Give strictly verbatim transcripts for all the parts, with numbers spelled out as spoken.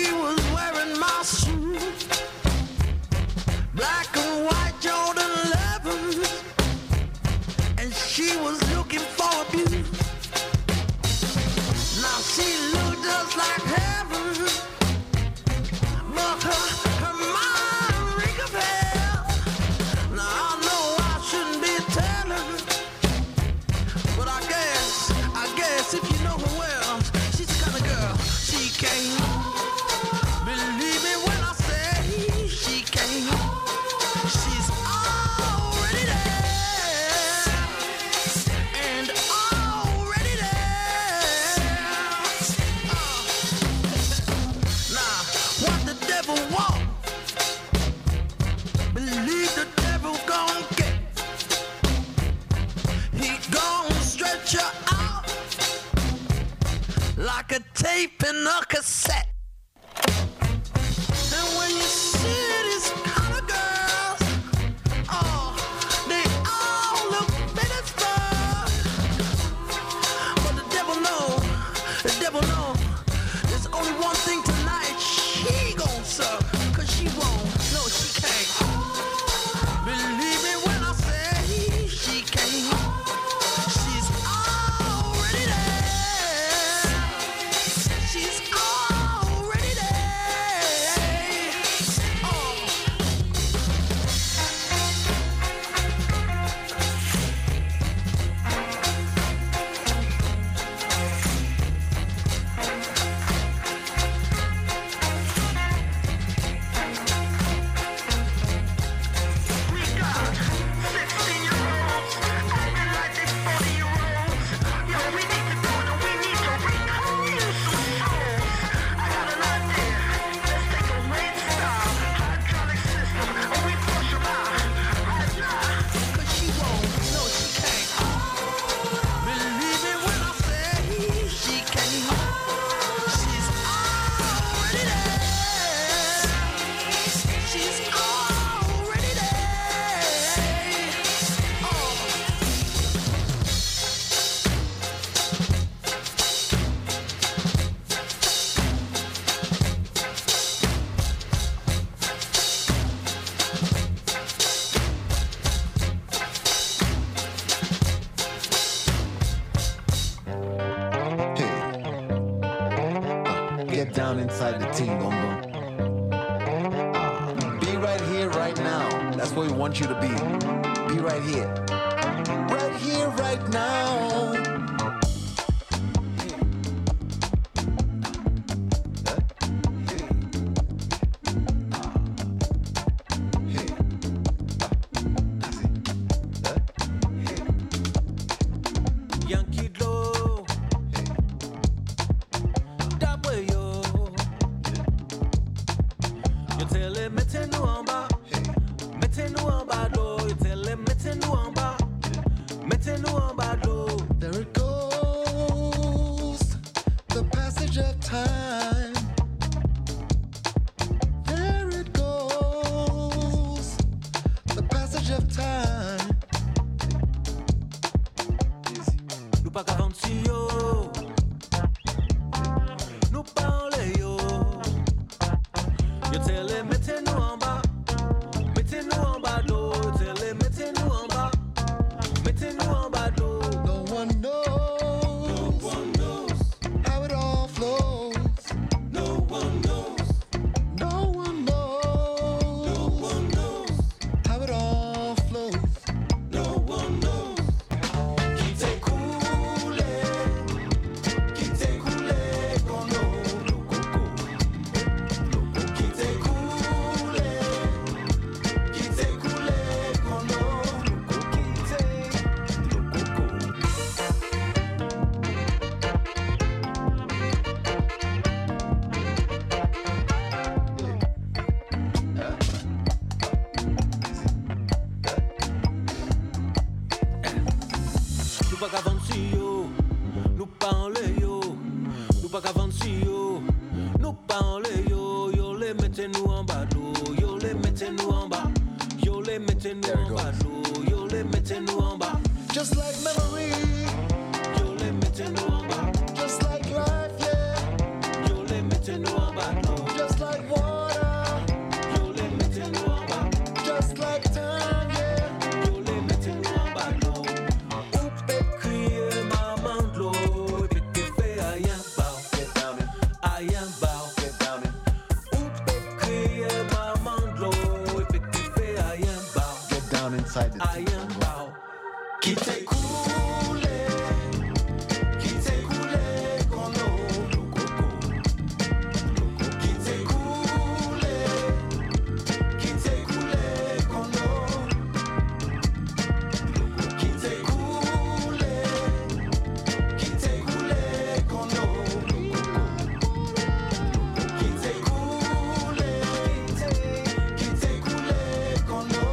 She was wearing my suit, black and white Jordan eleven, and she was looking for abuse. Now she looked just like heaven, but her, her mind ring a bell. Now I know I shouldn't be telling, but I guess, I guess if you know her well, she's the kind of girl, she can't believe me when I say she can't. She's already there, and already there. Uh, now, what the devil want, believe the devil gon' get. He gon' stretch her out like a tape in a cassette. And when you see these kind of girls, oh, they all look big as fuck. But the devil know, the devil know, there's only one thing tonight she gon' suck, cause she won't, no she can't. Believe me when I say she can't. She's already there. She's already there. Oh. We got sixteen-year-olds acting like they forty-year-olds. Yo, we need to go and we need to reclaim some souls. I got an idea. Let's take a rain style hydraulic system and we flush them out right now. Cause she won't, no she can't. Believe me when I say she can't. She's already there. She's already there. Oh. Get down inside the team, Bongo. Uh, be right here, right now. That's where we want you to be. Be right here. Right here, right now. Yankee Doe, d'après yo, yo tell him mettez-nous en bas, mettez-nous en bas d'eau, yo tell him mettez-nous en bas, mettez-nous en bas d'eau. There it goes, the passage of time. There it goes, the passage of time. Nous pas qu'à vendre si yo, nous parler yo, yo tell him mettez-nous en bas, mettez-nous en bas d'eau, yo tell him mettez-nous en bas, mettez-nous en bas d'eau. No one knows, No one knows, how it all flows. no one knows, No one knows, no one knows, how it all flows. no one knows. Qui t'est coulé, qui t'est coulé con l'eau, le coco. Qui t'est coulé, qui t'est coulé con l'eau, le coco. Qui t'est, le coco. Nous pas qu'à vendre si yo, nous parler yo, nous pas qu'à vendre si yo, nous parler yo, yo les mettez-nous en bas d'eau, yo les mettez-nous en bas, yo les mettez-nous There it en bas d'eau, yo les mettez-nous en bas, Just like memory, yo les mettez-nous en bas, just like life, yeah. yo les mettez-nous en bas d'eau. inside the I am proud. Qui t'est coulé, qui t'est coulé con l'eau, l'eau coco. Qui t'est coulé, qui t'est coulé con l'eau. Qui t'est coulé, qui t'est coulé con l'eau, l'eau coco. Qui t'est coulé, qui t'est coulé con l'eau.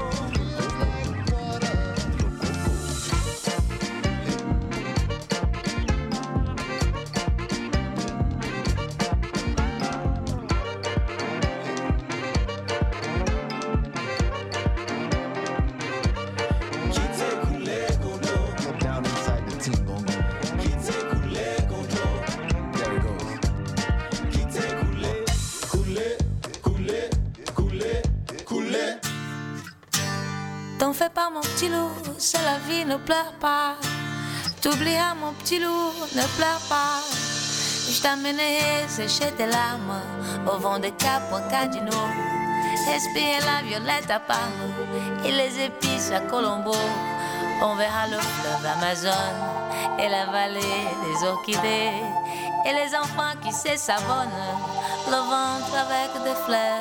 T'en fais pas mon petit loup, c'est la vie, ne pleure pas. T'oublieras mon petit loup, ne pleure pas. Je t'amènerai sécher tes larmes au vent de Cap Cardino. Respirer la violette à Parme et les épices à Colombo. On verra le fleuve Amazon et la vallée des orchidées. Et les enfants qui se savonnent le ventre avec des fleurs.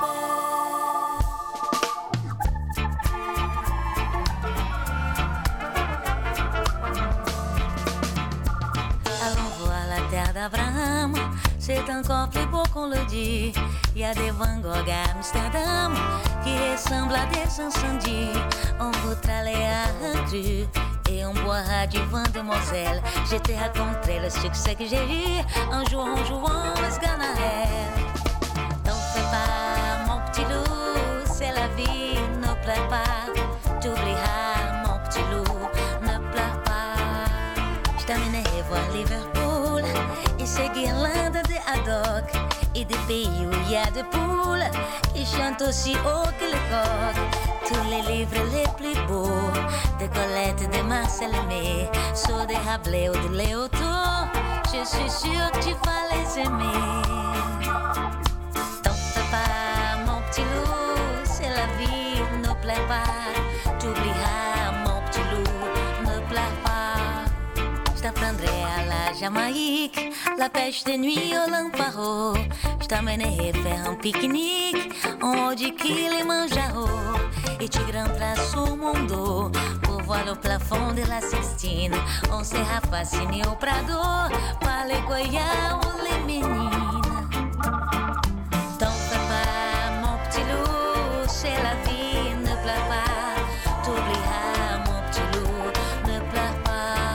d'Abraham, c'est encore plus beau qu'on le dit. Il y a des Van Gogh à Amsterdam qui ressemblent à des incendies. On voudra aller à un cru et on boira du vin de Moselle. Je t'ai raconté le succès que j'ai eu un jour en jouant au Sganarelle. T'en fais pas, mon petit loup, c'est la vie, ne pleure pas. T'oublieras, mon petit loup, ne pleure pas. Je t'amènerai voir Liverpool et ses guirlandes de haddock et des pays où il y a des poules qui chantent aussi haut que les coqs. Tous les livres les plus beaux de Colette, de Marcel Aimé, soit de Rabelais ou de Léoto, je suis sûre que tu vas les aimer. T'en fais pas, mon petit loup, c'est la vie, ne pleure pas. T'oublieras, mon petit loup, ne pleure pas. Je t'apprendrai à la Jamaïque, la pêche de nuit au Lamparo. Je t'amènerai faire un pique-nique en haut du Kilimanjaro. Et tu grimperas sur mon dos pour voir le plafond de la Sixtine. On sera fasciné au Prado par les Goya ou les Ménines. T'en fais pas, mon petit loup, c'est la vie, ne pleure pas. T'oublieras, mon petit loup, ne pleure pas.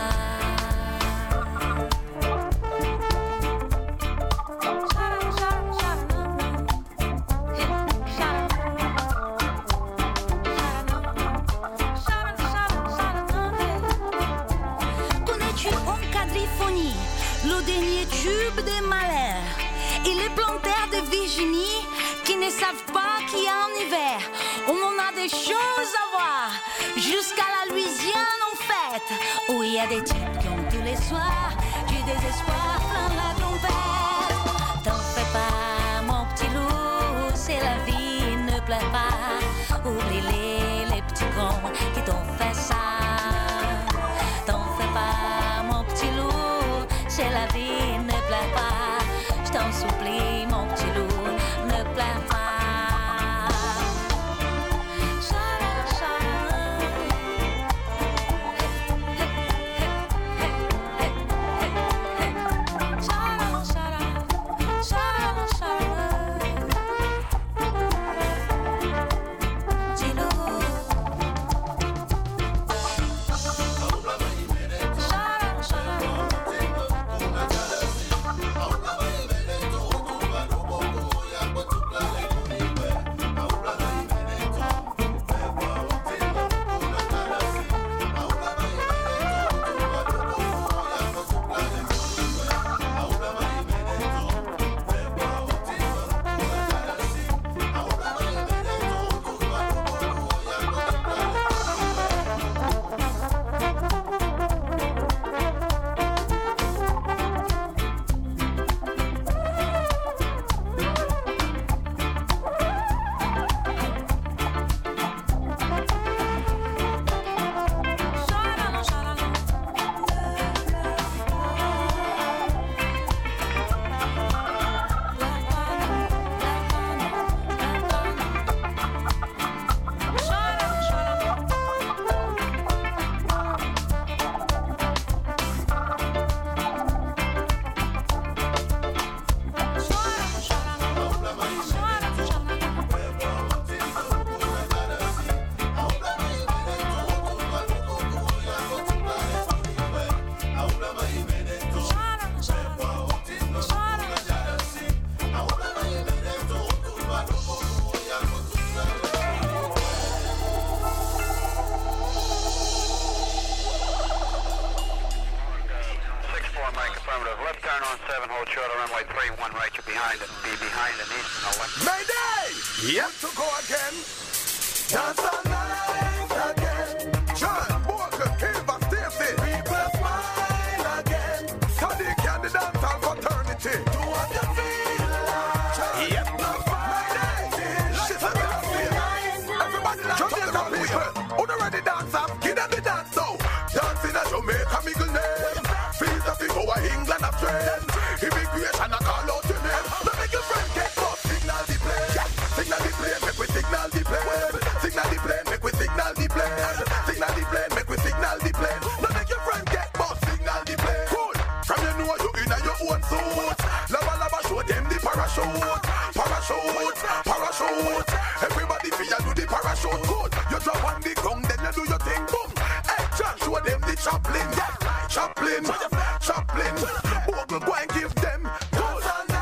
Le dernier tube des malheurs et les plantaires de Virginie qui ne savent pas qu'il y a un hiver où on a des choses à voir jusqu'à la Louisiane en fête où il y a des types qui ont tous les soirs du désespoir plein la trompette. T'en fais pas, mon petit loup, c'est la vie, ne pleure pas. Oublie-les, les petits cons qui t'ont fait ça. T'en fais pas, mon petit loup, c'est la vie, ne pleure pas. Je t'en supplie, mon petit loup, ne pleure pas. pilot be behind an inch. Now what? Mayday! Yep. To go again. Dance all night again. John, Walker, Kiva, Stacy. People smile again. Sadiq and the dancehall fraternity. Do what you feel like. Yep. Mayday! She's a dance. Everybody like Jamaica people. Who don't ready dance up? Give them the dance so. Dancing at Jamaica, Miguel name. Feel the people of England have trend. Immigration, I call out your name. Now make your friend get up. Signal the plane. Signal the plane, make we signal the plane. Signal the plane, make we signal the plane. Signal the plane, make we signal the plane. Now make your friend get up. Signal the plane. Cool. From you know you in your own suit. Lava lava show them the parachute. Parachute, parachute. Everybody feel you do the parachute. Good. You drop on the ground, then you do your thing. Boom. Hey, John, show them the Chaplin. Chaplin, Chaplin. Bogle, go and give them. Good.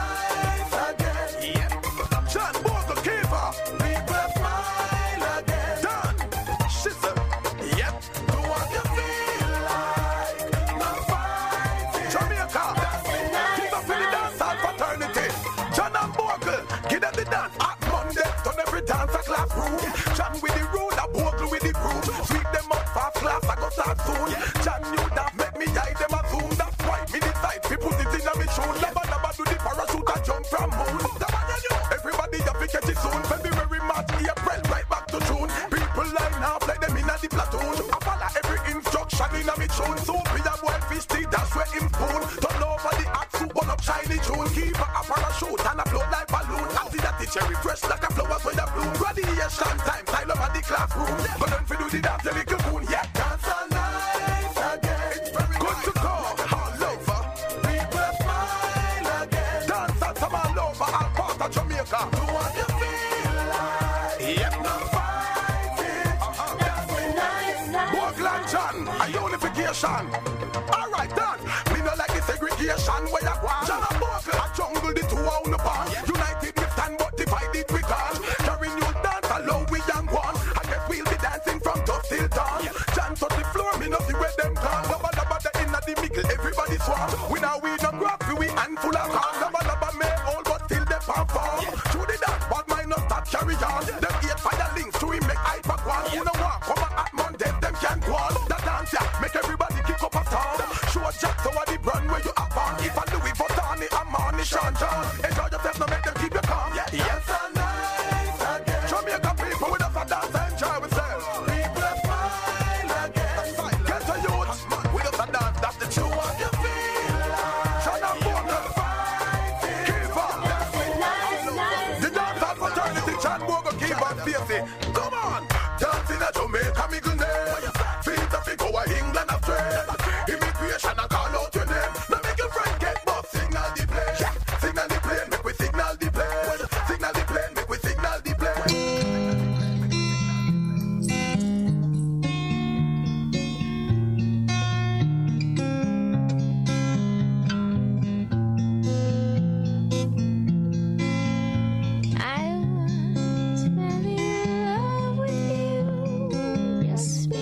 Nice again. Yep. John Bogle, Kiva. People smile again. Done. Shizzle. Yep. Do what you feel like. Not fighting. Jamaica. Give up in the dancehall fraternity. John and Bogle, give them the dance. At Monday, turn every dance a classroom. John with the ruler, Bogle with the broom. Sweep them up fast class, I go start soon. John knew that make me eye them a zoom. That's why me decide to put it in a me tune. Never never do the parachute and jump from moon. Everybody have to catch it soon. February, March, April, right back to June. People line up like them in a the platoon. I follow every instruction in a me tune. So be a boy fish tea, that's where him spoon. Turn over the axe, burn up shiny tune. Keep a parachute and a float like balloon. I see that the cherry fresh like a flower when you bloom. Radiation time, time over the classroom. But don't fi do the dance, the little moon. Yeah, dance all night again. It's very good to go. All over. People smile again. Dance all some all over. All part of Jamaica. Do what you feel like. Yep. No fighting. Uh-huh. Dancing nice, nice. Bogle and John, a unification. All right, done. Me no like the segregation where you want. John and Bogle, a jungle the two out the pan. United we stand, but divided we can't. Carry new dance along we young one. I guess we'll be dancing from dusk till dawn. John touch the floor, me no see where them gone. Laba laba the inna the middle, everybody swarm. We now we no grab, we handful of corn. Laba laba me all, but still they perform. Through the dance, but mine no stop carry on. Them eight fire links to him make hyper one. Who no want come at Monday, them can't go on. The dance yeah, make everybody kick up a storm. Show Jack so what the brand where you have on. If I Louis Vuitton, I'm on the Sean John. Enjoy yourself, no make them keep you calm. Yes, yes, and nice again. Jamaica people with us a dance and enjoy ourselves. People smile again. Get to youth with us a dance, that's the truth. What you feel like. Shut up, Bogle. Kiva. The dancehall fraternity, John Bogle, Kiva and Stacy. Come on. Dancing at Jamaica, Miguel name. Feet of it go a England of trade. Immigration, I call out your name. Now make your friend get both. Signal the plane. Yeah. Signal the plane, make we signal the plane. Signal the plane, make we signal the plane. I was really in love with you. Yes,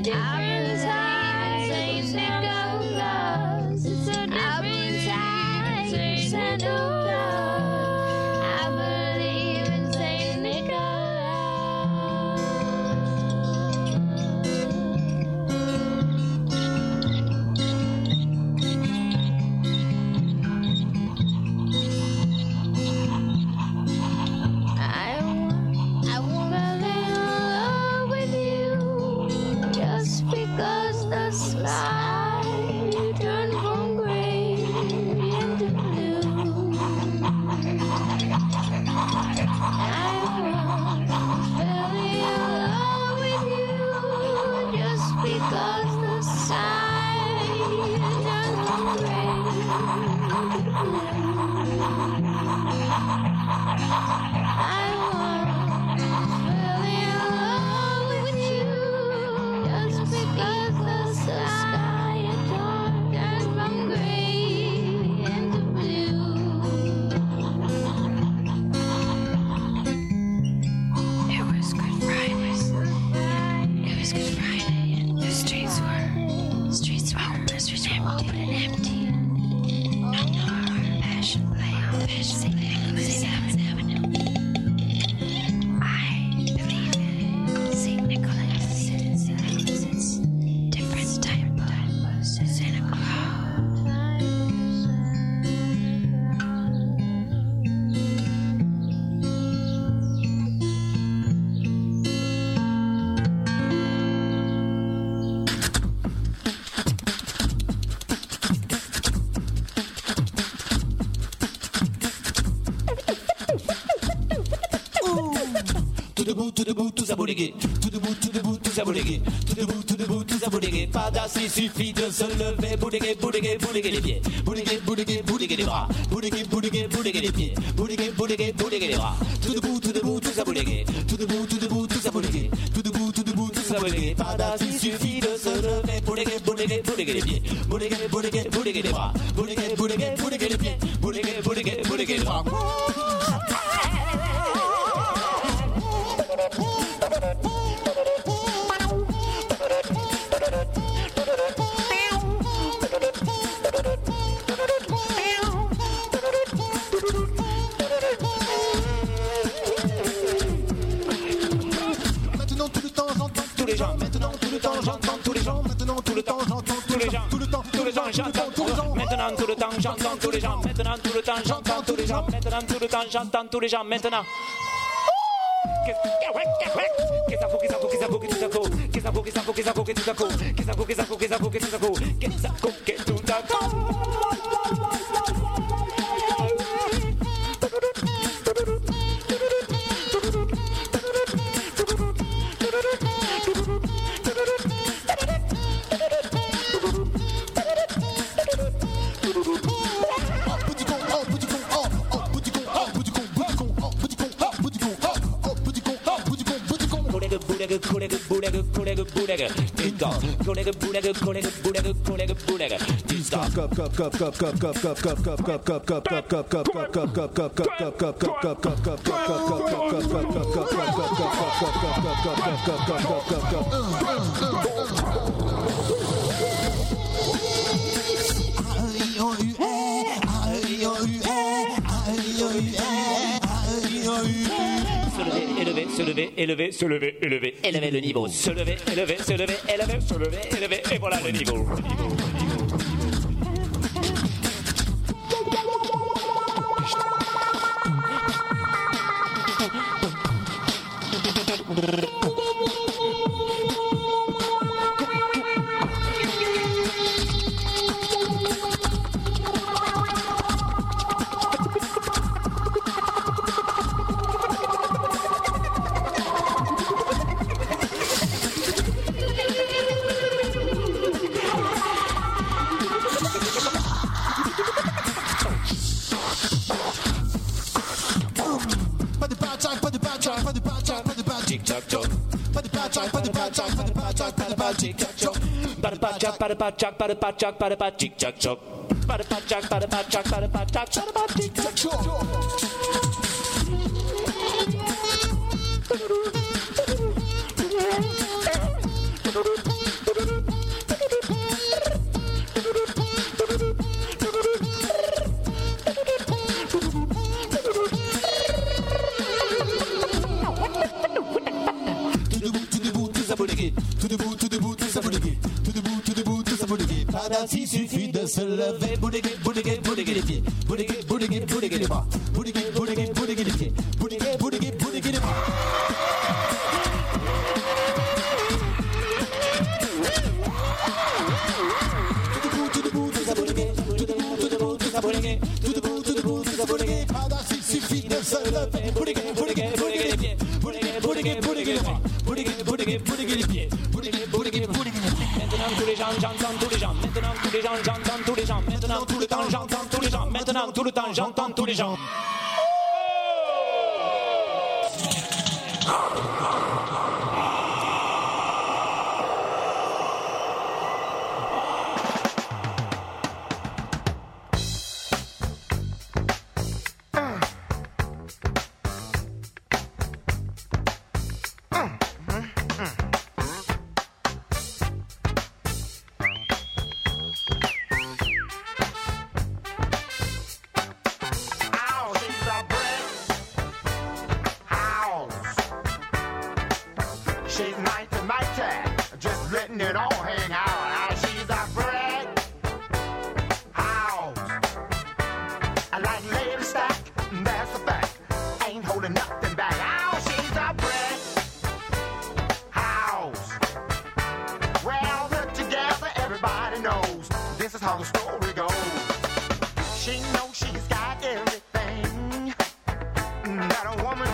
different time, same Nicholas. It's a different time, same Santa Claus. I believe in Saint Nicholas. I want, I want to fall in love with you, just because the sky turned from gray into blue. I want to fall in love with you, just because the sky turned from gray into blue. I want to fall in love with you, just because the sky turned from gray into blue. It was Good Friday. It was Good Friday. The streets were, streets were open, streets were open and empty. No more passion play on passion play on Saint Avenue. I believe in Saint Nicholas. It's different type of Santa Claus. Tout debout, tout debout, tout ça bouliguer. Tout debout, tout debout, tout ça bouliguer. Tout debout, tout debout, tout ça bouliguer. Pas d'assis, suffit de se lever. Bouliguer, bouliguer, bouliguer les pieds. Bouliguer, bouliguer, bouliguer les bras. Bouliguer, bouliguer, bouliguer les pieds. Bouliguer, bouliguer, bouliguer les bras. Tout debout, tout debout, tout ça bouliguer. Tout debout, tout debout, tout ça bouliguer. Tout debout, tout debout, tout ça bouliguer. Pas d'assis, suffit de se lever. Bouliguer, bouliguer, bouliguer les pieds. Bouliguer, bouliguer, bouliguer les bras. Bouliguer, bouliguer, bouliguer les pieds. Bouliguer, bouliguer, bouliguer les bras. Maintenant tout le temps j'entends tous les gens. Maintenant tout le temps j'entends tous les gens. Maintenant tout le temps j'entends tous les gens. Tout le temps, tous les gens j'entends tous les gens. Maintenant tout le temps j'entends tous les gens. Maintenant tout le temps j'entends tous les gens. Maintenant tout le temps j'entends tous les gens. Maintenant. Qu'est-ce que ça vaut, qu'est-ce que ça vaut, qu'est-ce que ça vaut, qu'est-ce que ça vaut, qu'est-ce que ça vaut, qu'est-ce que ça vaut, qu'est-ce que ça vaut, qu'est-ce que ça vaut, qu'est-ce que ça vaut, qu'est-ce que ça vaut, qu'est-ce que ça vaut, qu'est-ce que ça vaut, qu'est-ce que ça vaut, qu'est-ce que ça vaut. Kolega, kolega, kolega, kolega, disco. Kolega, kolega, kolega, kolega, kolega, kolega, disco. Élever, se lever, élever, se lever, élever, élever le niveau. Se lever, élever, se lever, élever, se lever, élever, et voilà le niveau. Le niveau, le niveau. Ba-da-ba-jack, ba-da-ba-jack, ba-da-ba-tick-tock. Ba-da-ba-jack, ba-da-ba-jack, ba-da-ba-jack, ba-da-ba-tick-tock. tout debout, tout debout, tout ça boudiguer. Tout debout, tout debout, tout ça boudiguer. Pas d'assis, suffit de se lever. Boudiguer, boudiguer, boudiguer les pieds. Boudiguer, boudiguer, boudiguer les bras. Boudiguer, boudiguer, boudiguer les pieds. Boudiguer, boudiguer, boudiguer les bras. Tout debout, tout debout, tout ça boudiguer. Tout debout, tout debout, tout ça boudiguer. Tout debout, tout debout, tout ça boudiguer. Pas d'assis, suffit de se lever. Boudiguer, boudiguer, boudiguer les pieds. Boudiguer, boudiguer, boudiguer les bras. Boudiguer, boudiguer, boudiguer les pieds. Boudiguer, boudiguer, boudiguer les pieds. Maintenant tous les gens, j'entends tous les gens. Maintenant tous les gens, j'entends tous les gens. Maintenant tout le temps, j'entends tous les gens. Maintenant tout le temps, j'entends tous les gens. She knows she's got everything that a woman